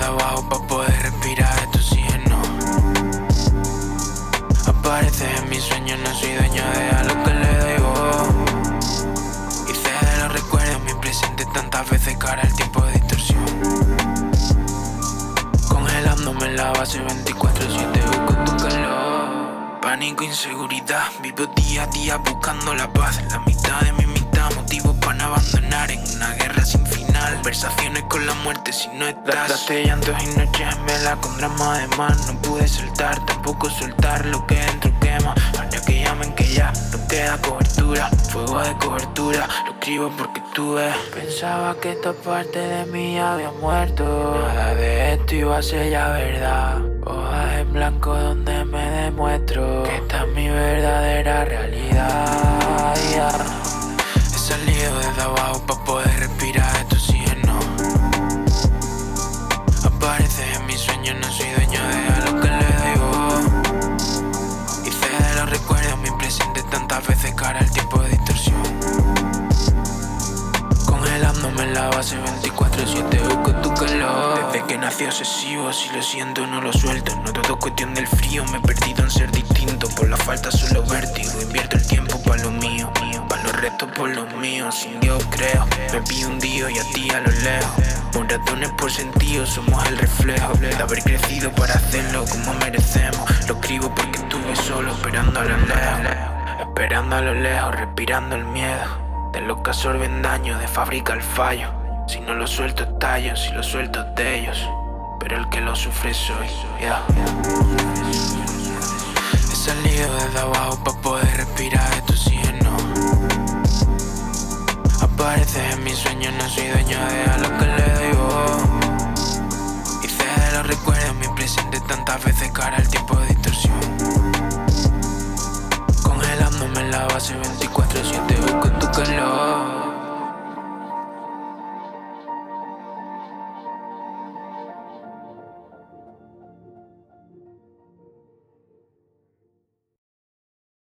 abajo pa' poder respirar este oxígeno. Apareces en mis sueños, no soy dueño de algo que le doy voz. Hice de los recuerdos mi presente tantas veces cara al tiempo de distorsión. Congelándome en la base 24/7 busco tu calor. Pánico, inseguridad, vivo día a día buscando la paz. La mitad de mi mitad, motivos para no abandonar en una guerra sin final. Conversaciones con la muerte si no estás. Gastaste llantos y noches en vela con drama de mar. No pude soltar, tampoco soltar lo que dentro quema. Ahora que llamen que ya no queda cobertura. Fuego de cobertura, lo escribo porque tú ves. Pensaba que esta parte de mí ya había muerto. Nada de esto iba a ser ya verdad. Hojas en blanco donde me demuestro que esta es mi verdadera realidad. He salido desde abajo pa' poder respirar este oxígeno. Apareces en mis sueños, no soy dueño de algo que le doy voz. Hice de los recuerdos mi presente tantas veces cara al tiempo de distorsión. Congelándome en la base 24/7 busco tu calor. Desde que nací obsesivo, si lo siento no lo suelto. No todo es cuestión del frío, me he perdido en ser distinto. Por la falta solo vértigo, invierto el tiempo pa' lo mío. Pa' los restos por los míos, sin Dios creo. Me vi hundido y a ti a lo lejos. Moratones por sentido, somos el reflejo de haber crecido para hacerlo como merecemos. Lo escribo porque estuve solo esperando a lo lejos. Esperando a lo lejos, respirando el miedo. De los que absorben daño, de fábrica al fallo. Si no lo suelto estallo, si lo suelto es de ellos. Pero el que lo sufre soy, yeah. He salido desde abajo pa' poder respirar este oxígeno. Apareces en mis sueños, no soy dueño de algo que le doy voz. Hice de los recuerdos mi presente tantas veces cara al tiempo de distorsión. Congelándome en la base 24/7 busco tu calor.